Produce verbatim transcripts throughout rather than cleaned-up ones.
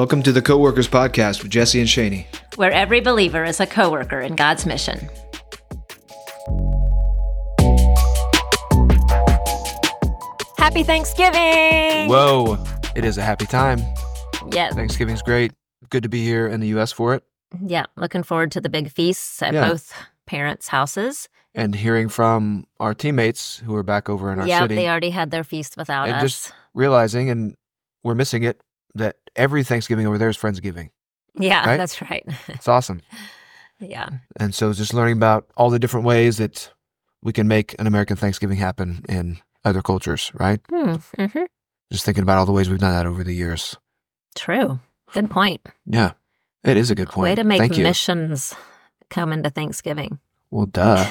Welcome to the Co-Workers Podcast with Jesse and Shani, where every believer is a co-worker in God's mission. Happy Thanksgiving! Whoa, it is a happy time. Yeah. Thanksgiving's great. Good to be here in the U S for it. Yeah, looking forward to the big feasts at Yeah. both parents' houses. And hearing from our teammates who are back over in our Yeah, city. they already had their feast without and us. just realizing, and we're missing it, that every Thanksgiving over there is Friendsgiving. yeah, right? that's right. It's awesome. yeah. And so just learning about all the different ways that we can make an American Thanksgiving happen in other cultures, right? Hmm. Mm-hmm. Just thinking about all the ways we've done that over the years. True. Good point. Yeah, it is a good point. Way to make Thank you. missions come into Thanksgiving. Well, duh.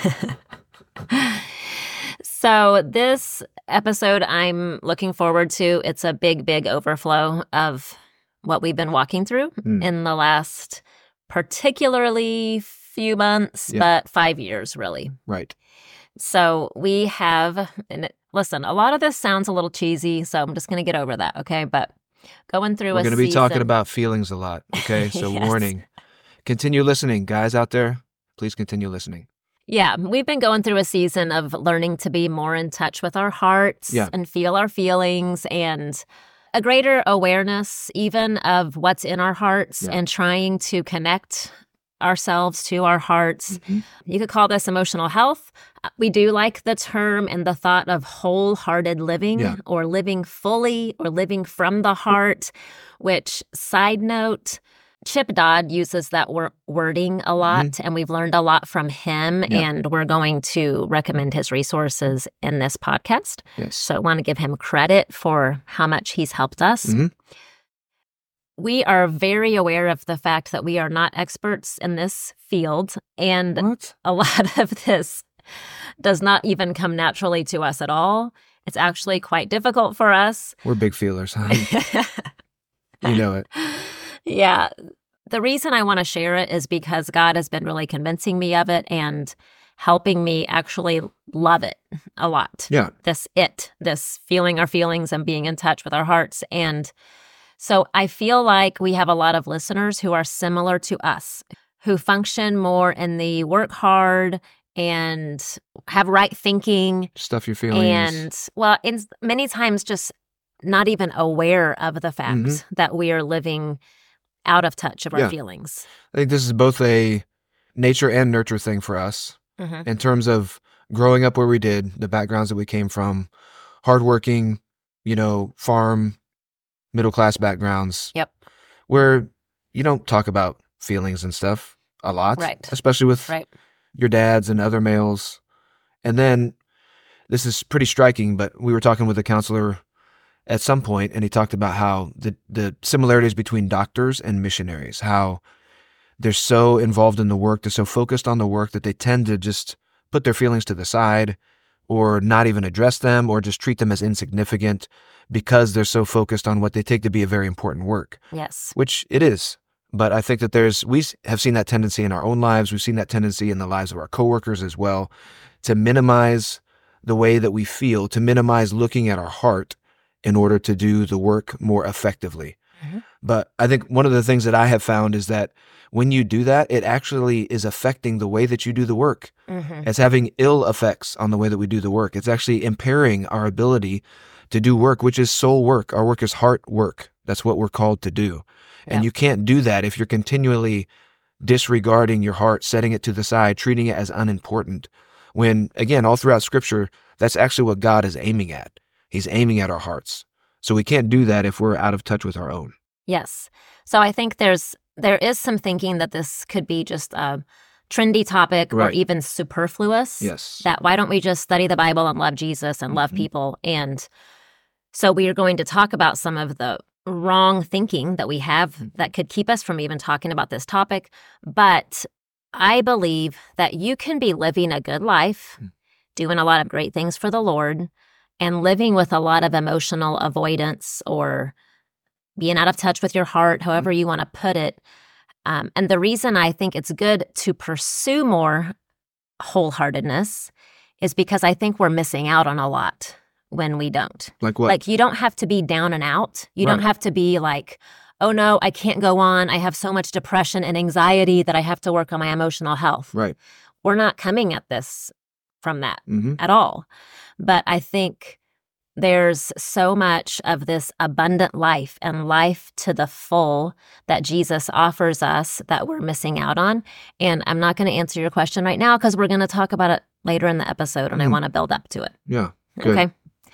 So this episode I'm looking forward to. It's a big, big overflow of what we've been walking through Mm. in the last particularly few months, Yeah. but five years really. Right. So we have, and it, listen, a lot of this sounds a little cheesy, so I'm just going to get over that, okay? But going through We're a going to be talking season- about feelings a lot, okay? So Yes. warning. Continue listening. Guys out there, please continue listening. Yeah, we've been going through a season of learning to be more in touch with our hearts Yeah. and feel our feelings and a greater awareness even of what's in our hearts Yeah. and trying to connect ourselves to our hearts. Mhm. You could call this emotional health. Uh, We do like the term and the thought of wholehearted living Yeah. or living fully or living from the heart, which, side note, Chip Dodd uses that wor- wording a lot, and we've learned a lot from him, Mm-hmm. Yeah. and we're going to recommend his resources in this podcast. Yes. So I want to give him credit for how much he's helped us. Mhm. We are very aware of the fact that we are not experts in this field, and What? a lot of this does not even come naturally to us at all. It's actually quite difficult for us. We're big feelers, huh? You know it. Yeah. The reason I want to share it is because God has been really convincing me of it and helping me actually love it a lot. Yeah. This it, this feeling our feelings and being in touch with our hearts. And so I feel like we have a lot of listeners who are similar to us, who function more in the work hard and have right thinking. Stuff your feelings. And, well, in many times just not even aware of the fact Mhm. that we are living out of touch of our Yeah. feelings. I think this is both a nature and nurture thing for us Mhm. in terms of growing up where we did, the backgrounds that we came from, hardworking, you know, farm, middle-class backgrounds. Yep. Where you don't talk about feelings and stuff a lot. Right. Especially with Right. your dads and other males. And then this is pretty striking, but we were talking with a counselor at some point, and he talked about how the, the similarities between doctors and missionaries, how they're so involved in the work, they're so focused on the work that they tend to just put their feelings to the side or not even address them or just treat them as insignificant because they're so focused on what they take to be a very important work, Yes. which it is. But I think that there's, we have seen that tendency in our own lives. We've seen that tendency in the lives of our coworkers as well, to minimize the way that we feel, to minimize looking at our heart in order to do the work more effectively. Mhm. But I think one of the things that I have found is that when you do that, it actually is affecting the way that you do the work. Mhm. It's having ill effects on the way that we do the work. It's actually impairing our ability to do work, which is soul work. Our work is heart work. That's what we're called to do. And Yeah. you can't do that if you're continually disregarding your heart, setting it to the side, treating it as unimportant. When, again, all throughout Scripture, that's actually what God is aiming at. He's aiming at our hearts. So we can't do that if we're out of touch with our own. Yes. So I think there's there is some thinking that this could be just a trendy topic or Right. even superfluous. Yes. That why don't we just study the Bible and love Jesus and love Mhm. people? And so we are going to talk about some of the wrong thinking that we have that could keep us from even talking about this topic. But I believe that you can be living a good life, Mm. doing a lot of great things for the Lord, and living with a lot of emotional avoidance or being out of touch with your heart, however you want to put it. Um, and the reason I think it's good to pursue more wholeheartedness is because I think we're missing out on a lot when we don't. Like what? Like, you don't have to be down and out. You don't Right. have to be like, oh no, I can't go on. I have so much depression and anxiety that I have to work on my emotional health. Right. We're not coming at this from that Mm-hmm. at all. But I think there's so much of this abundant life and life to the full that Jesus offers us that we're missing out on. And I'm not going to answer your question right now because we're going to talk about it later in the episode, and Mhm. I want to build up to it. Yeah. Good. Okay.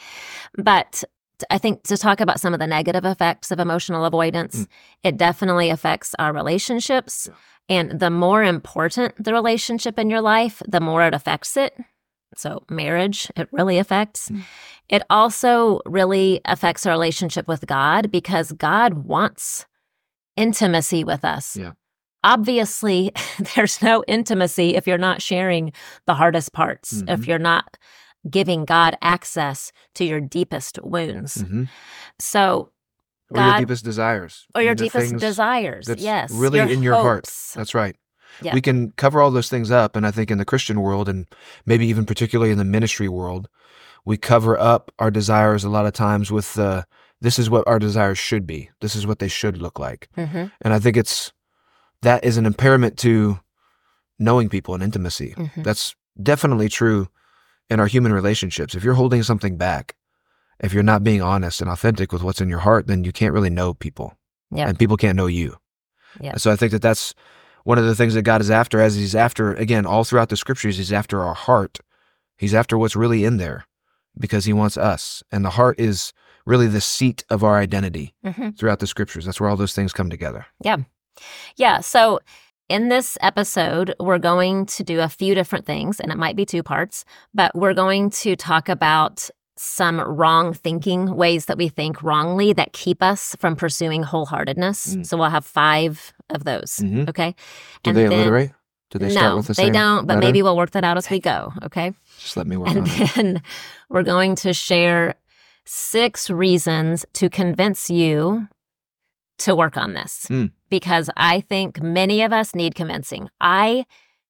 But t- I think to talk about some of the negative effects of emotional avoidance, Mm. it definitely affects our relationships. Yeah. And the more important the relationship in your life, the more it affects it. So marriage, it really affects. Mm. It also really affects our relationship with God because God wants intimacy with us. Yeah. Obviously, there's no intimacy if you're not sharing the hardest parts, Mhm. if you're not giving God access to your deepest wounds. Mm-hmm. So, Or your God- deepest desires. or your The deepest things desires, that's yes. really in your heart. hopes. That's right. Yeah. We can cover all those things up, and I think in the Christian world, and maybe even particularly in the ministry world, we cover up our desires a lot of times with uh, this is what our desires should be. This is what they should look like. Mm-hmm. And I think it's that is an impairment to knowing people and intimacy. Mm-hmm. That's definitely true in our human relationships. If you're holding something back, if you're not being honest and authentic with what's in your heart, then you can't really know people, Yeah. and people can't know you. Yeah. And so I think that that's one of the things that God is after, as he's after, again, all throughout the scriptures, he's after our heart. He's after what's really in there because he wants us. And the heart is really the seat of our identity Mm-hmm. throughout the scriptures. That's where all those things come together. Yeah. Yeah. So in this episode, we're going to do a few different things, and it might be two parts, but we're going to talk about some wrong thinking, ways that we think wrongly that keep us from pursuing wholeheartedness. Mm. So we'll have five of those. Mhm. Okay. Do And they then- alliterate? Do they start no, with the they same don't, but letter? maybe we'll work that out as we go. Okay. Just let me work And on it. then we're going to share six reasons to convince you to work on this Hmm. because I think many of us need convincing. I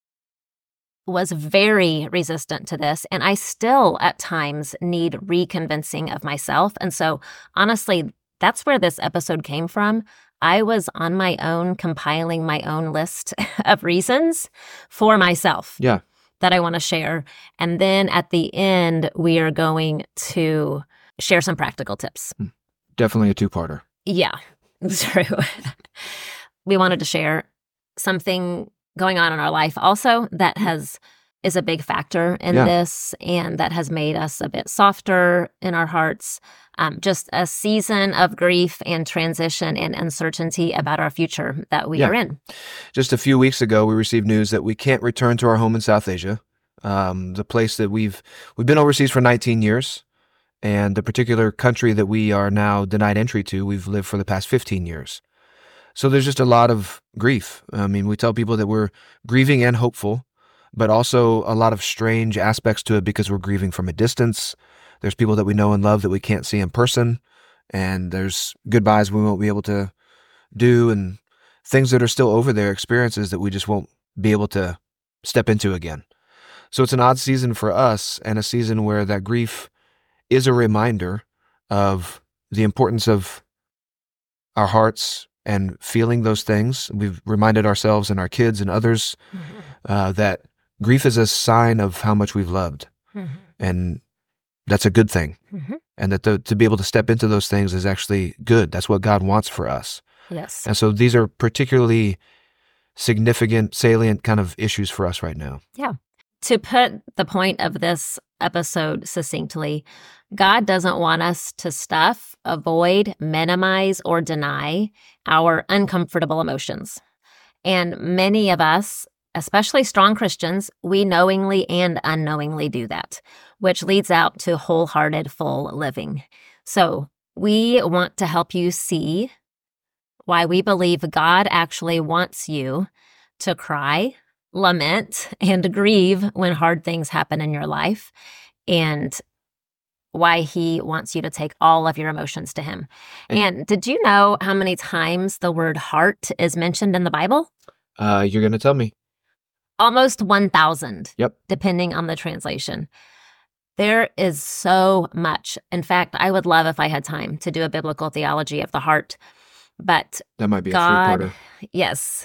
was very resistant to this, and I still at times need reconvincing of myself. And so, honestly, that's where this episode came from. I was on my own compiling my own list of reasons for myself Yeah. that I want to share. And then at the end, we are going to share some practical tips. Definitely a two-parter. Yeah, true. We wanted to share something going on in our life also that has is a big factor in Yeah. this and that has made us a bit softer in our hearts. Um, just a season of grief and transition and uncertainty about our future that we Yeah. are in. Just a few weeks ago, we received news that we can't return to our home in South Asia, um, the place that we've we've been overseas for nineteen years, and the particular country that we are now denied entry to, we've lived for the past fifteen years. So there's just a lot of grief. I mean, we tell people that we're grieving and hopeful, but also a lot of strange aspects to it because we're grieving from a distance. There's people that we know and love that we can't see in person, and there's goodbyes we won't be able to do, and things that are still over there, experiences that we just won't be able to step into again. So it's an odd season for us, and a season where that grief is a reminder of the importance of our hearts and feeling those things. We've reminded ourselves and our kids and others uh, that grief is a sign of how much we've loved, and that's a good thing. Mhm. And that the, to be able to step into those things is actually good. That's what God wants for us. Yes. And so these are particularly significant, salient kind of issues for us right now. To put the point of this episode succinctly, God doesn't want us to stuff, avoid, minimize, or deny our uncomfortable emotions. And many of us, especially strong Christians, we knowingly and unknowingly do that, which leads out to wholehearted, full living. So we want to help you see why we believe God actually wants you to cry, lament, and grieve when hard things happen in your life, and why he wants you to take all of your emotions to him. And did you know how many times the word heart is mentioned in the Bible? Uh, you're going to tell me. Almost one thousand, Yep. depending on the translation. There is so much. In fact, I would love if I had time to do a biblical theology of the heart. But That might be God, a three-parter. yes,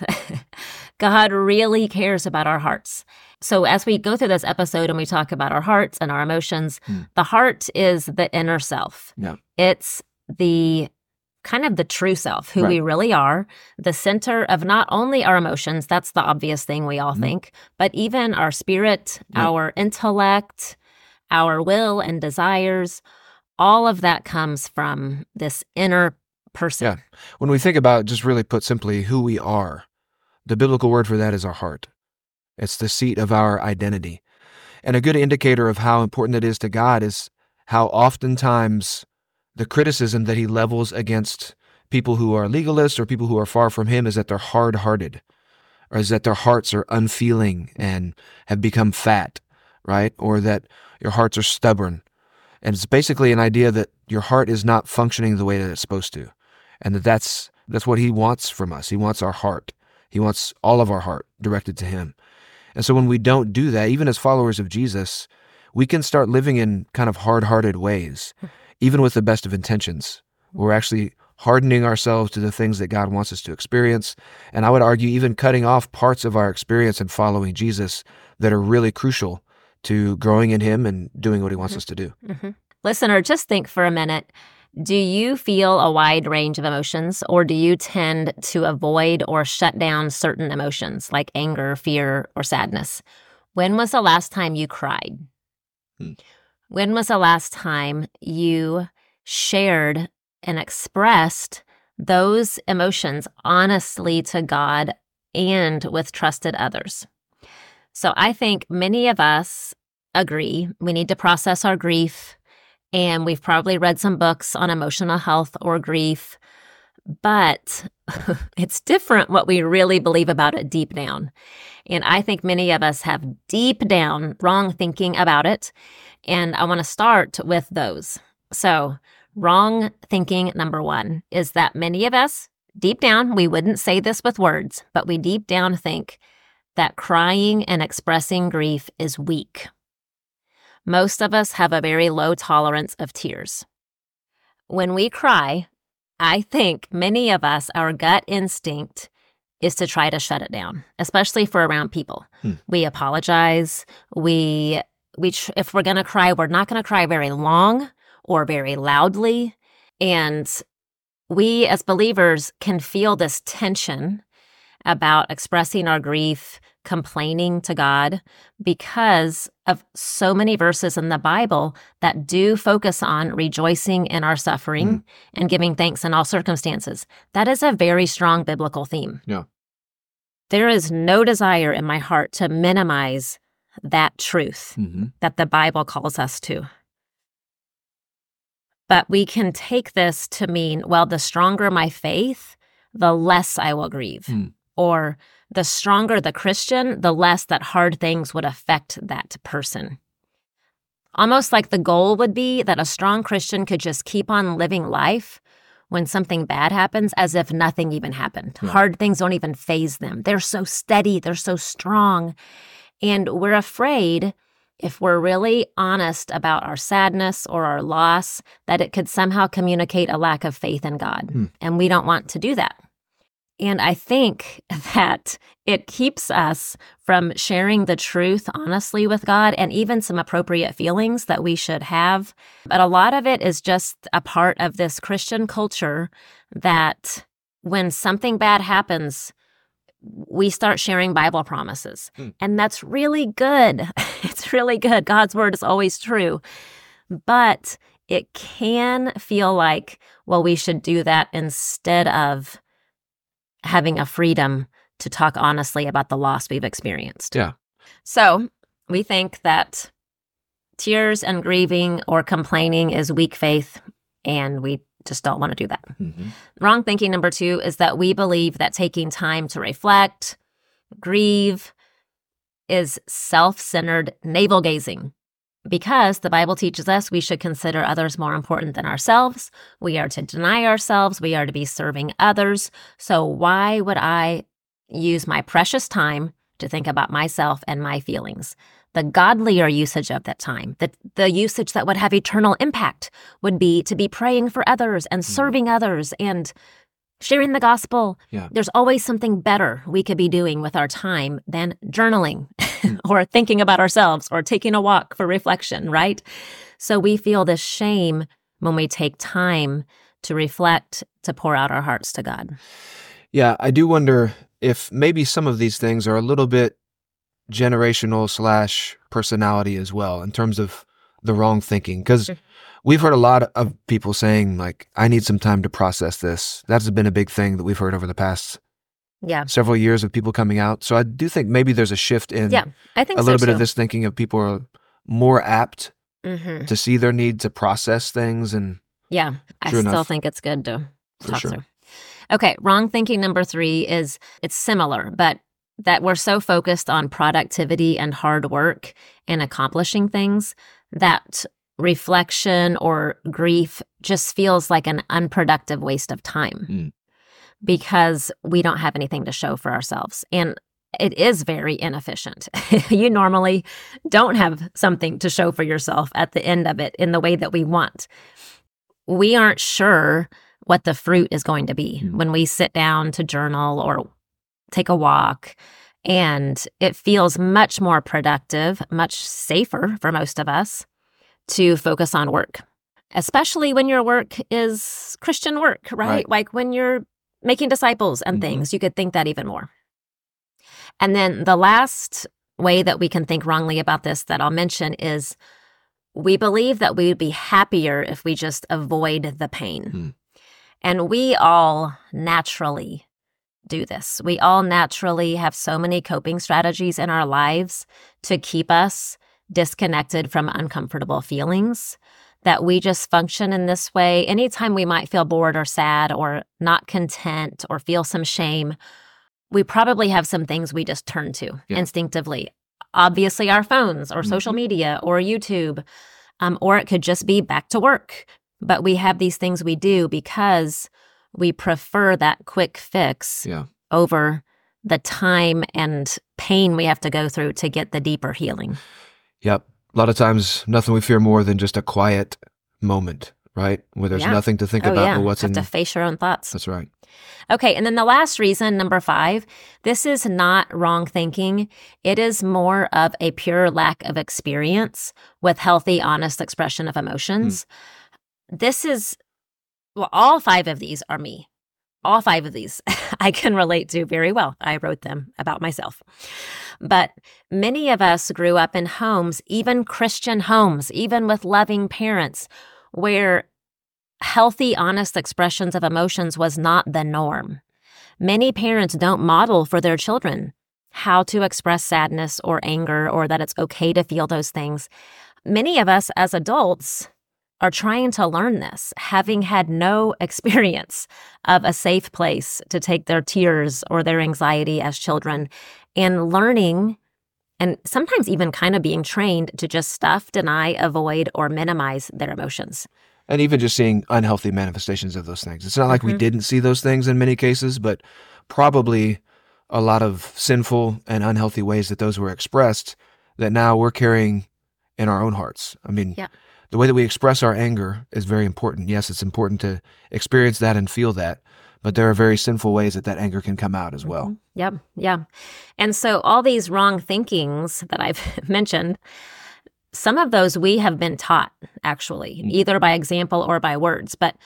God really cares about our hearts. So as we go through this episode and we talk about our hearts and our emotions, Hmm. the heart is the inner self. Yeah. It's the kind of the true self, who Right. we really are, the center of not only our emotions, that's the obvious thing we all Mhm. think, but even our spirit, Yep. our intellect, our will and desires. All of that comes from this inner person. Yeah. When we think about, just really put simply, who we are, the biblical word for that is our heart. It's the seat of our identity. And a good indicator of how important it is to God is how oftentimes the criticism that he levels against people who are legalists or people who are far from him is that they're hard-hearted, or is that their hearts are unfeeling and have become fat, right? Or that your hearts are stubborn. And it's basically an idea that your heart is not functioning the way that it's supposed to. And that that's, that's what he wants from us. He wants our heart. He wants all of our heart directed to him. And so when we don't do that, even as followers of Jesus, we can start living in kind of hard-hearted ways, even with the best of intentions. We're actually hardening ourselves to the things that God wants us to experience. And I would argue even cutting off parts of our experience in following Jesus that are really crucial to growing in him and doing what he wants Mhm. us to do. Mm-hmm. Listener, just think for a minute. Do you feel a wide range of emotions, or do you tend to avoid or shut down certain emotions like anger, fear, or sadness? When was the last time you cried? Hmm. When was the last time you shared and expressed those emotions honestly to God and with trusted others? So I think many of us agree we need to process our grief, and we've probably read some books on emotional health or grief, but it's different what we really believe about it deep down. And I think many of us have deep down wrong thinking about it, and I want to start with those. So wrong thinking number one is that many of us, deep down, we wouldn't say this with words, but we deep down think that crying and expressing grief is weak. Most of us have a very low tolerance of tears. When we cry, I think many of us, our gut instinct is to try to shut it down, especially for around people. Hmm. We apologize. We, we, tr- if we're going to cry, we're not going to cry very long or very loudly. And we as believers can feel this tension about expressing our grief, complaining to God, because of so many verses in the Bible that do focus on rejoicing in our suffering Mm. and giving thanks in all circumstances. That is a very strong biblical theme. Yeah. There is no desire in my heart to minimize that truth Mm-hmm. that the Bible calls us to. But we can take this to mean, well, the stronger my faith, the less I will grieve. Mm. Or the stronger the Christian, the less that hard things would affect that person. Almost like the goal would be that a strong Christian could just keep on living life when something bad happens as if nothing even happened. Yeah. Hard things don't even faze them. They're so steady. They're so strong. And we're afraid, if we're really honest about our sadness or our loss, that it could somehow communicate a lack of faith in God. Hmm. And we don't want to do that. And I think that it keeps us from sharing the truth honestly with God, and even some appropriate feelings that we should have. But a lot of it is just a part of this Christian culture that when something bad happens, we start sharing Bible promises. Hmm. And that's really good. It's really good. God's word is always true. But it can feel like, well, we should do that instead of having a freedom to talk honestly about the loss we've experienced. Yeah. So we think that tears and grieving or complaining is weak faith, and we just don't want to do that. Mm-hmm. Wrong thinking number two is that we believe that taking time to reflect, grieve, is self-centered navel-gazing. Because the Bible teaches us we should consider others more important than ourselves. We are to deny ourselves. We are to be serving others. So why would I use my precious time to think about myself and my feelings? The godlier usage of that time, the, the usage that would have eternal impact, would be to be praying for others and serving others and sharing the gospel. Yeah. There's always something better we could be doing with our time than journaling or thinking about ourselves or taking a walk for reflection, right? So we feel this shame when we take time to reflect, to pour out our hearts to God. Yeah, I do wonder if maybe some of these things are a little bit generational slash personality as well in terms of the wrong thinking. Because we've heard a lot of people saying, like, I need some time to process this. That's been a big thing that we've heard over the past Yeah. several years of people coming out. So I do think maybe there's a shift in Yeah, I think a so little bit too. of this thinking of people are more apt hmm to see their need to process things. And Yeah, I True still enough. think it's good to For talk sure. through. Okay, wrong thinking number three is it's similar, but that we're so focused on productivity and hard work and accomplishing things that reflection or grief just feels like an unproductive waste of time Mm. because we don't have anything to show for ourselves. And it is very inefficient. You normally don't have something to show for yourself at the end of it in the way that we want. We aren't sure what the fruit is going to be Mm. when we sit down to journal or take a walk. And it feels much more productive, much safer for most of us to focus on work, especially when your work is Christian work, right? Right. Like when you're making disciples and Mhm. things, you could think that even more. And then the last way that we can think wrongly about this that I'll mention is we believe that we would be happier if we just avoid the pain. Hmm. And we all naturally do this. We all naturally have so many coping strategies in our lives to keep us disconnected from uncomfortable feelings that we just function in this way. Anytime we might feel bored or sad or not content or feel some shame, we probably have some things we just turn to Yeah. instinctively. Obviously, our phones or social Mhm. media or YouTube, um, or it could just be back to work. But we have these things we do because we prefer that quick fix Yeah. over the time and pain we have to go through to get the deeper healing. Yep. A lot of times, nothing we fear more than just a quiet moment, right? Where there's Yeah. nothing to think Oh, about yeah. but what's have in. to face your own thoughts. That's right. Okay, and then the last reason, number five, this is not wrong thinking. It is more of a pure lack of experience with healthy, honest expression of emotions. This is, well, all five of these are me. All five of these I can relate to very well. I wrote them about myself. But many of us grew up in homes, even Christian homes, even with loving parents, where healthy, honest expressions of emotions was not the norm. Many parents don't model for their children how to express sadness or anger or that it's okay to feel those things. Many of us as adults are trying to learn this, having had no experience of a safe place to take their tears or their anxiety as children, and learning and sometimes even kind of being trained to just stuff, deny, avoid, or minimize their emotions. And even just seeing unhealthy manifestations of those things. It's not like we Mhm. didn't see those things in many cases, but probably a lot of sinful and unhealthy ways that those were expressed that now we're carrying in our own hearts. I mean, Yeah. the way that we express our anger is very important. Yes, it's important to experience that and feel that, but there are very sinful ways that that anger can come out as well. Mhm. Yep, yeah. And so all these wrong thinkings that I've mentioned, some of those we have been taught, actually, Mm. either by example or by words. But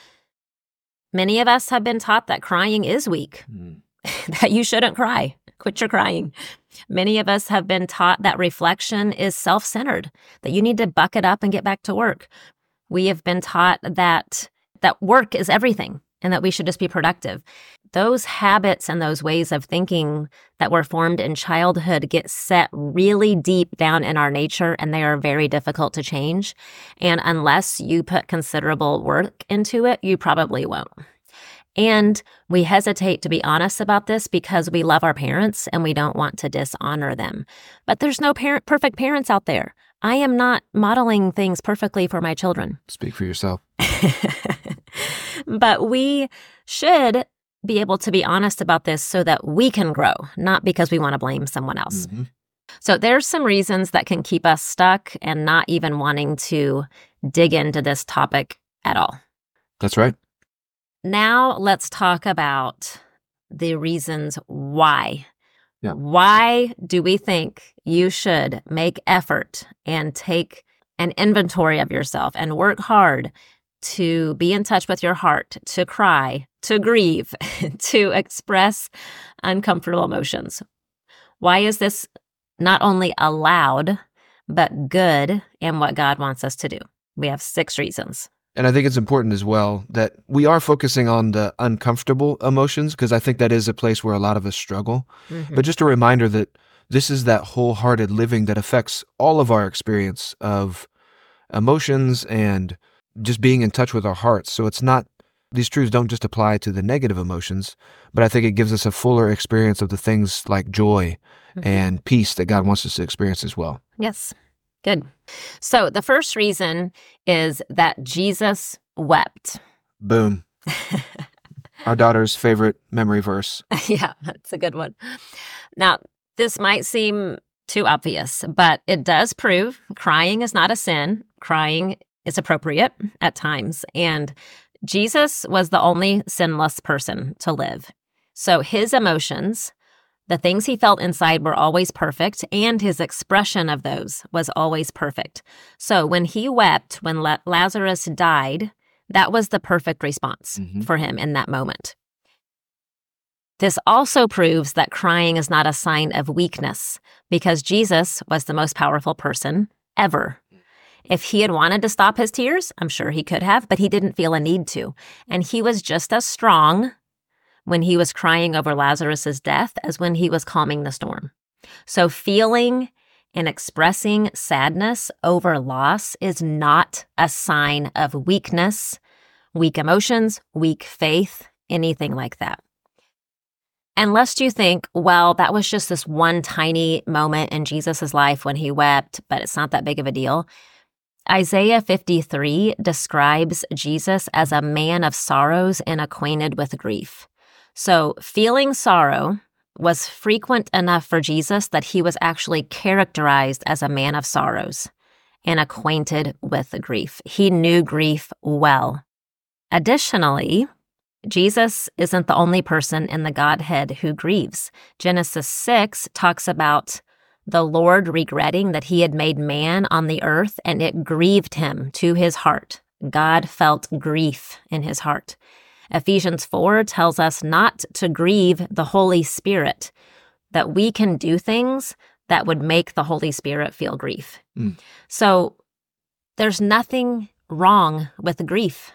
many of us have been taught that crying is weak, Mm. that you shouldn't cry. Quit your crying. Many of us have been taught that reflection is self-centered, that you need to buck it up and get back to work. We have been taught that that work is everything and that we should just be productive. Those habits and those ways of thinking that were formed in childhood get set really deep down in our nature, and they are very difficult to change. And unless you put considerable work into it, you probably won't. And we hesitate to be honest about this because we love our parents and we don't want to dishonor them. But there's no parent, perfect parents out there. I am not modeling things perfectly for my children. Speak for yourself. But we should be able to be honest about this so that we can grow, not because we want to blame someone else. Mhm. So there's some reasons that can keep us stuck and not even wanting to dig into this topic at all. That's right. Now let's talk about the reasons why. Yeah. Why do we think you should make effort and take an inventory of yourself and work hard to be in touch with your heart, to cry, to grieve, to express uncomfortable emotions? Why is this not only allowed, but good in what God wants us to do? We have six reasons. And I think it's important as well that we are focusing on the uncomfortable emotions, because I think that is a place where a lot of us struggle. Mm-hmm. But just a reminder that this is that wholehearted living that affects all of our experience of emotions and just being in touch with our hearts. So it's not, these truths don't just apply to the negative emotions, but I think it gives us a fuller experience of the things like joy mm-hmm. and peace that God wants us to experience as well. Yes. Good. So the first reason is that Jesus wept. Boom. Our daughter's favorite memory verse. Yeah, that's a good one. Now, this might seem too obvious, but it does prove crying is not a sin. Crying is appropriate at times. And Jesus was the only sinless person to live. So his emotions, the things he felt inside, were always perfect, and his expression of those was always perfect. So when he wept, when La- Lazarus died, that was the perfect response mm-hmm. for him in that moment. This also proves that crying is not a sign of weakness, because Jesus was the most powerful person ever. If he had wanted to stop his tears, I'm sure he could have, but he didn't feel a need to. And he was just as strong when he was crying over Lazarus's death as when he was calming the storm. So feeling and expressing sadness over loss is not a sign of weakness, weak emotions, weak faith, anything like that. Unless you think, well, that was just this one tiny moment in Jesus' life when he wept, but it's not that big of a deal. Isaiah fifty-three describes Jesus as a man of sorrows and acquainted with grief. So feeling sorrow was frequent enough for Jesus that he was actually characterized as a man of sorrows and acquainted with grief. He knew grief well. Additionally, Jesus isn't the only person in the Godhead who grieves. Genesis six talks about the Lord regretting that he had made man on the earth, and it grieved him to his heart. God felt grief in his heart. Ephesians four tells us not to grieve the Holy Spirit, that we can do things that would make the Holy Spirit feel grief. Mm. So there's nothing wrong with grief.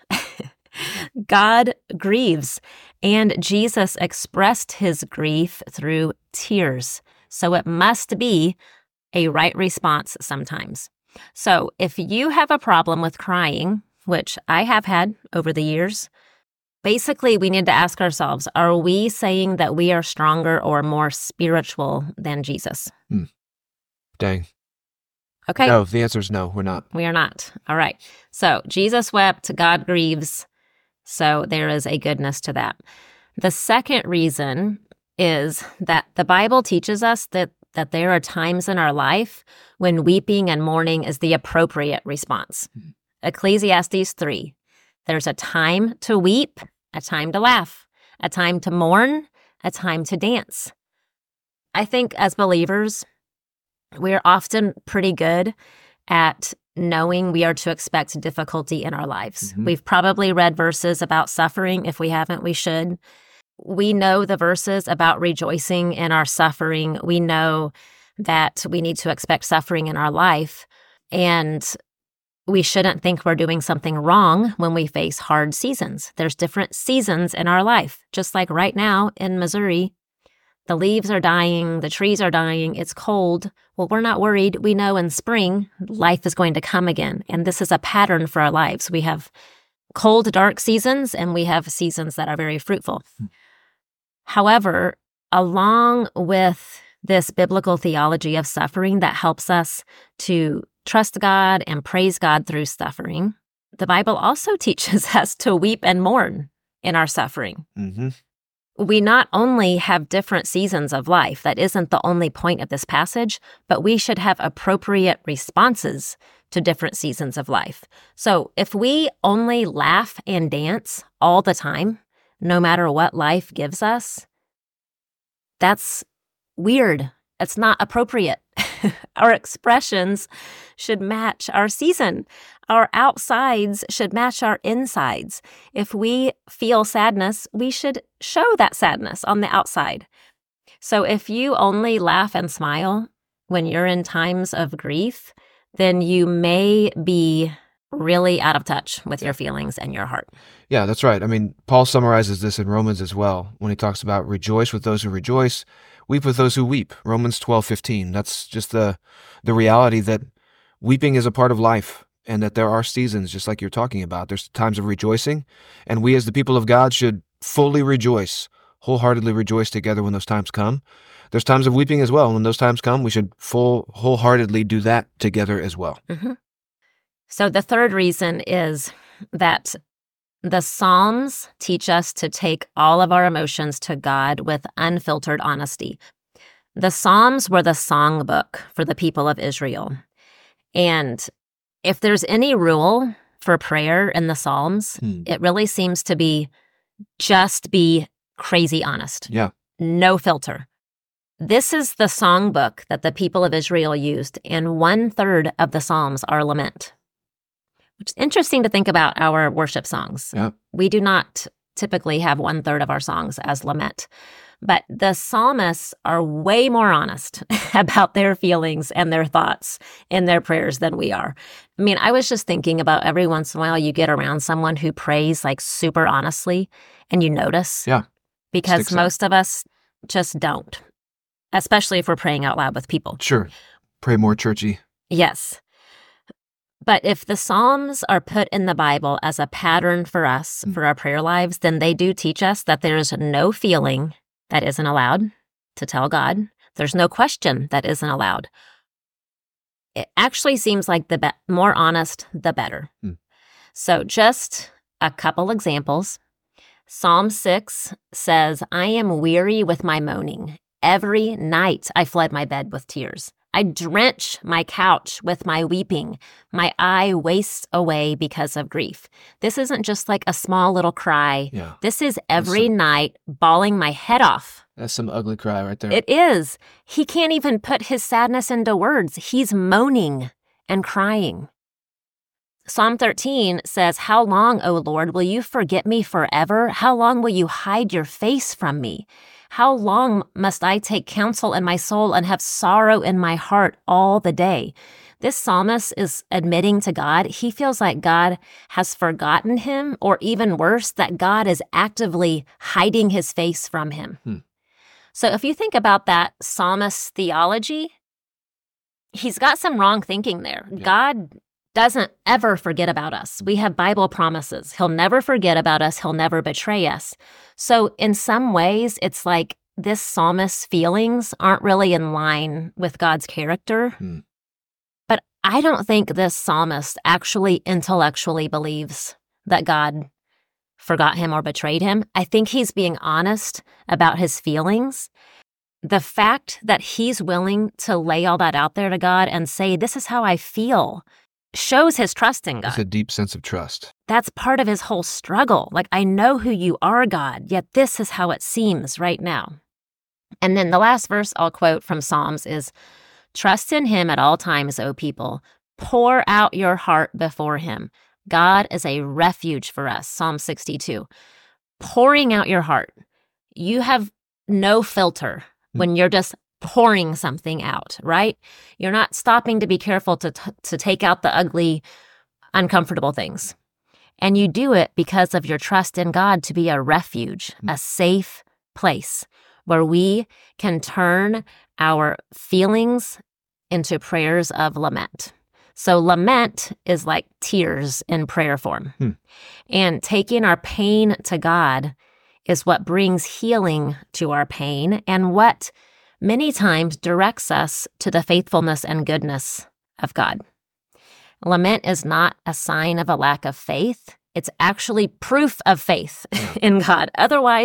God grieves, and Jesus expressed his grief through tears. So it must be a right response sometimes. So if you have a problem with crying, which I have had over the years, basically we need to ask ourselves, are we saying that we are stronger or more spiritual than Jesus? Hmm. Dang. Okay. No, the answer is no, we're not. We are not. All right. So Jesus wept, God grieves. So there is a goodness to that. The second reason is that the Bible teaches us that, that there are times in our life when weeping and mourning is the appropriate response. Mm-hmm. Ecclesiastes three, there's a time to weep, a time to laugh, a time to mourn, a time to dance. I think as believers, we're often pretty good at knowing we are to expect difficulty in our lives. Mm-hmm. We've probably read verses about suffering. If we haven't, we should. We know the verses about rejoicing in our suffering. We know that we need to expect suffering in our life. And we shouldn't think we're doing something wrong when we face hard seasons. There's different seasons in our life. Just like right now in Missouri, the leaves are dying, the trees are dying, it's cold. Well, we're not worried. We know in spring, life is going to come again. And this is a pattern for our lives. We have cold, dark seasons, and we have seasons that are very fruitful. Hmm. However, along with this biblical theology of suffering that helps us to trust God and praise God through suffering, the Bible also teaches us to weep and mourn in our suffering. Mm-hmm. we not only have different seasons of life, that isn't the only point of this passage, but we should have appropriate responses to different seasons of life. So if we only laugh and dance all the time, no matter what life gives us, that's weird. It's not appropriate. Our expressions should match our season. Our outsides should match our insides. If we feel sadness, we should show that sadness on the outside. So if you only laugh and smile when you're in times of grief, then you may be really out of touch with your feelings and your heart. Yeah, that's right. I mean, Paul summarizes this in Romans as well when he talks about rejoice with those who rejoice, weep with those who weep. Romans twelve fifteen. That's just the the reality that weeping is a part of life and that there are seasons, just like you're talking about. There's times of rejoicing, and we as the people of God should fully rejoice, wholeheartedly rejoice together when those times come. There's times of weeping as well. When those times come, we should full wholeheartedly do that together as well. Mm-hmm. So the third reason is that the Psalms teach us to take all of our emotions to God with unfiltered honesty. The Psalms were the songbook for the people of Israel. And if there's any rule for prayer in the Psalms, hmm. it really seems to be just be crazy honest. Yeah. No filter. This is the songbook that the people of Israel used, and one third of the Psalms are lament. Which is interesting to think about our worship songs. Yeah. We do not typically have one third of our songs as lament. But the psalmists are way more honest about their feelings and their thoughts in their prayers than we are. I mean, I was just thinking about every once in a while you get around someone who prays like super honestly and you notice. Yeah. Because Sticks most out. of us just don't, especially if we're praying out loud with people. Sure. Pray more churchy. Yes. But if the Psalms are put in the Bible as a pattern for us, mm. for our prayer lives, then they do teach us that there's no feeling that isn't allowed to tell God. There's no question that isn't allowed. It actually seems like the be- more honest, the better. Mm. So just a couple examples. Psalm six says, I am weary with my moaning. Every night I flood my bed with tears. I drench my couch with my weeping. My eye wastes away because of grief. This isn't just like a small little cry. Yeah. This is every some, night bawling my head off. That's some ugly cry right there. It is. He can't even put his sadness into words. He's moaning and crying. Psalm thirteen says, How long, O Lord, will you forget me forever? How long will you hide your face from me? How long must I take counsel in my soul and have sorrow in my heart all the day? This psalmist is admitting to God he feels like God has forgotten him, or even worse, that God is actively hiding his face from him. Hmm. So if you think about that psalmist theology, he's got some wrong thinking there. Yeah. God doesn't ever forget about us. We have Bible promises. He'll never forget about us. He'll never betray us. So in some ways, it's like this psalmist's feelings aren't really in line with God's character. Hmm. But I don't think this psalmist actually intellectually believes that God forgot him or betrayed him. I think he's being honest about his feelings. The fact that he's willing to lay all that out there to God and say, this is how I feel, shows his trust in God. It's a deep sense of trust. That's part of his whole struggle. Like, I know who you are, God, yet this is how it seems right now. And then the last verse I'll quote from Psalms is, Trust in him at all times, O people. Pour out your heart before him. God is a refuge for us. Psalm sixty-two. Pouring out your heart. You have no filter mm. when you're just pouring something out, right? You're not stopping to be careful to t- to take out the ugly, uncomfortable things. And you do it because of your trust in God to be a refuge, mm. a safe place where we can turn our feelings into prayers of lament. So lament is like tears in prayer form. Hmm. And taking our pain to God is what brings healing to our pain and what many times directs us to the faithfulness and goodness of God. Lament is not a sign of a lack of faith. It's actually proof of faith yeah. in God. Otherwise,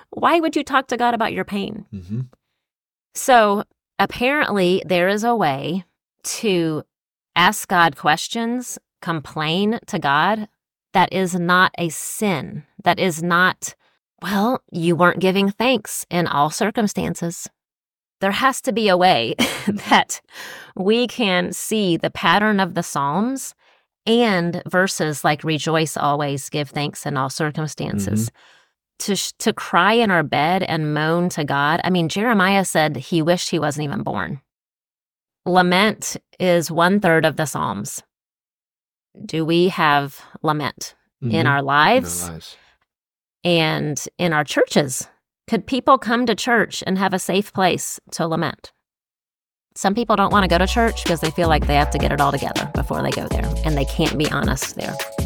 Why would you talk to God about your pain? Mm-hmm. So apparently there is a way to ask God questions, complain to God, that is not a sin. That is not, well, you weren't giving thanks in all circumstances. There has to be a way that we can see the pattern of the Psalms and verses like rejoice always, give thanks in all circumstances. Mm-hmm. To to cry in our bed and moan to God. I mean, Jeremiah said he wished he wasn't even born. Lament is one third of the Psalms. Do we have lament mm-hmm. in our lives? In our lives. And in our churches? Could people come to church and have a safe place to lament? Some people don't want to go to church because they feel like they have to get it all together before they go there, and they can't be honest there.